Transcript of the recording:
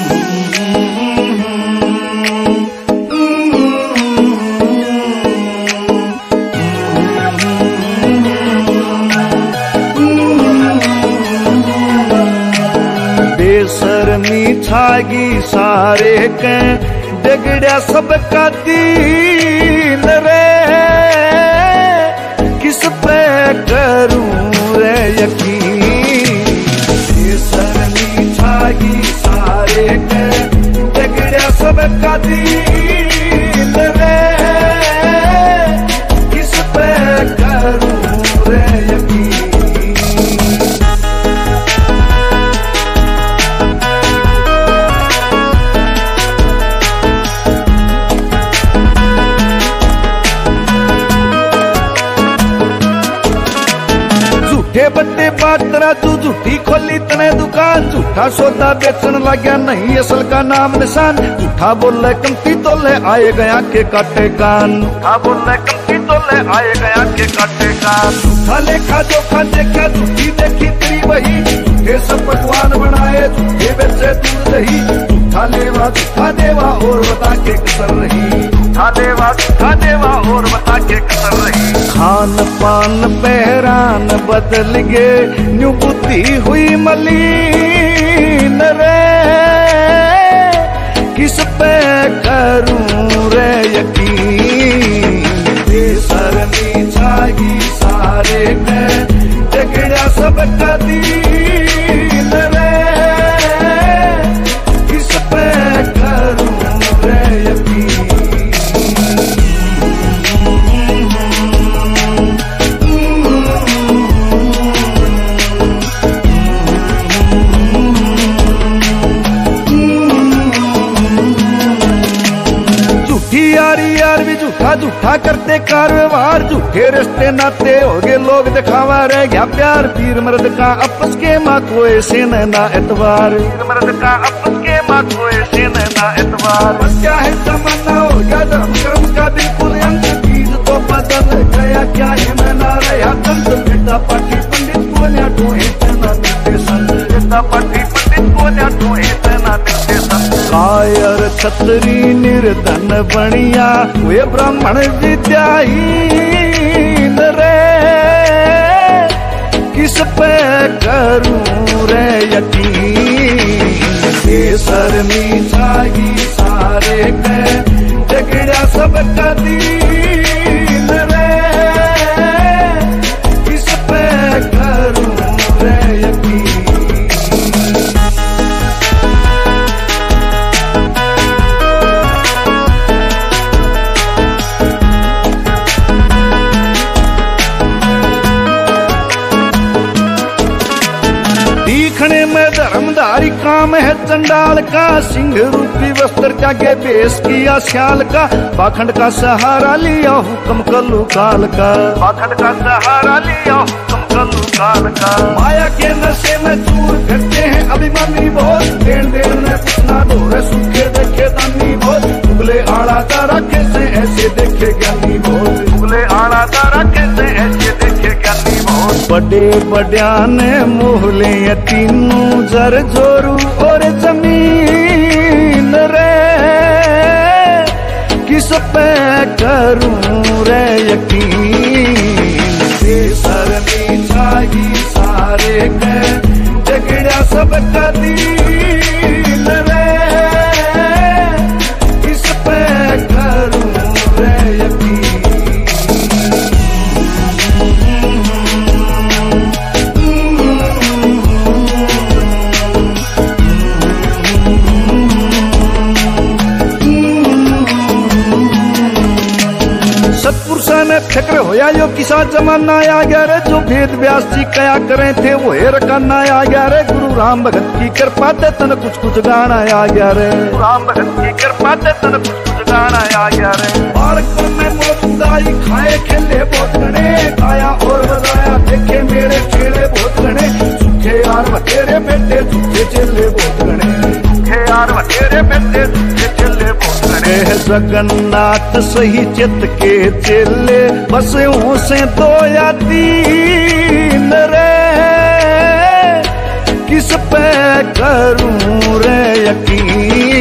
बेशर्मी छागी सारे के बिगड़ा सबका दीन रे, किस पे करूं रे यकीन। बेशर्मी छागी सारे के बिगड़ा सबका दीन रे, किस पे करूं रे यकीन। झूठे बट्टे बातरा तू झूठी खोली तने दुकान, झूठा सौदा बेचन लग्या नहीं असल का नाम निशान। झूठा बोले कमती तोले आए गया के काटे कान, झूठा बोले कमती तोले आए गया के काटे कान। झूठा लेखा जोखा देखा झूठी देखी तेरी वही, झूठे सब पकवान बनाए झूठे बेचे दूध दही। झूठा लेवा झूठा देवा और बता के कसर रही, झूठा देवा और बता के कसर रही। खान पान पहरान बदल गे न्यू बुद्धि हुई मलिन रे, किस पे करूं रे यकीन। बेशर्मी छागी सारे के बिगड़ा सबका दीन रे, किस पे करूं रे यकीन। यार भी झूठा झूठा करते कारोबार, झूठे रिश्ते नाते हो गए लोग दिखावा रह गया प्यार। पीर मर्द का आपस के माँ को ऐसे ना एतवार, पीर मर्द का आपस के माँ को ऐसे ना एतवार। क्या है जमाना हो गया धर्म कर्म का बिल्कुल अंत, चीज तो बदल गया क्या है मैं ना रहा कंत। बेटा पाठी पंडित को न्या टोहे तना मिलते संत, बेटा पाठी पंडित को न्या टोहे तना मिलते संत। कायर छतरी निर्धन बनिया वे ब्राह्मण विद्याहीन रे, किस पे करूं रे यकीन। बेशर्मी छागी सारे के बिगड़ा सबका दीन रे, किस पे करूं रे यकीन। दिखने में धर्मधारी काम है चंडाल का, सिंह रूपी वस्त्र त्यागे बेश किया श्याल का। पाखंड का सहारा लिया हुक्म कल्लू काल का, पाखंड का सहारा लिया हुक्म कल्लू काल का। माया के नशे में चूर करते हैं अभिमानी बहुत, देन देन में पुछना ढोरे सूखे देखे दानी बहुत। उगले आड़ा तारा कैसे ऐसे देखे ज्ञानी बहुत, उगले आड़ा तारा कैसे ऐसे देखे ज्ञानी बहुत। बड़े बड़ियान मोहले तीनों जर जोरू और जमीन रे, किस पे करूं रे यकीन। बेशर्मी छागी सारे के बिगड़ा सबका दीन रे, किस पे करूं रे यकीन। फिक्र होया यो किसा जमाना आ गया रे, जो भेद व्यास जी कया करे थे वो हेर करना आ गया रे। गुरु राम भगत की कृपा ते तन कुछ कुछ गाना आ गया रे, राम भगत की कृपा ते तन कुछ कुछ गाना आ गया रे। बालक में मोदाई खाए खेले बहुत गणे, गाया और बजाया देखे मेरे खेले बहुत गणे। सूखे यार बतेरे बेटे सूखे चेले बहुत गणे, सूखे यार बतेरे बेटे सूखे चेले बहुत गणे। जगन्नाथ सही चित के चेले बस से दो या तीन रे, किस पे करूं रे यकीन।